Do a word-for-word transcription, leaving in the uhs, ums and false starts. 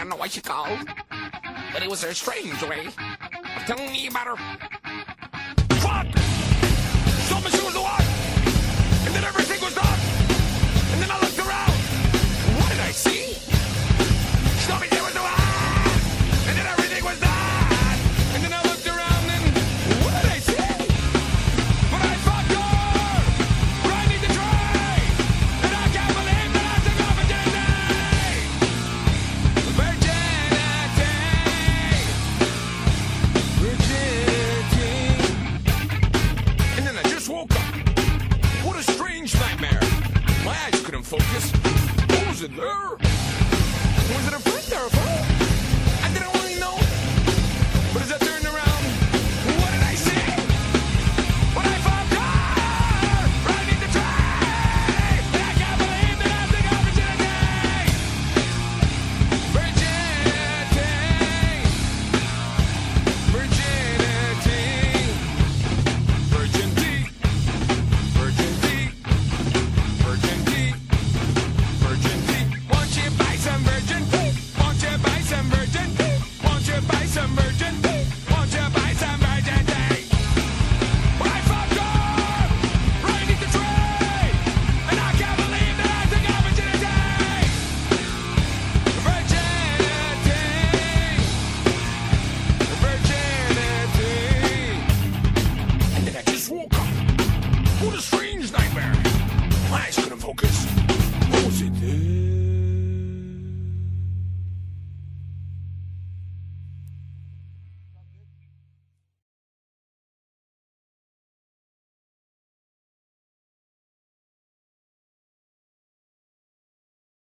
don't know why she called, but it was her strange way of telling me about her fuck. Told me she was the one, and then everything was done. And then I looked around. What did I see? She told me there was no one, and then everything was done. And then I looked around, and what did I see? But I fucked her, riding the train, and I can't believe that I took off a virginity. Virginity. And then I just woke up. What a strange nightmare. My eyes couldn't focus. What was it there? Was it a friend or a foe? I didn't really know. But is that there?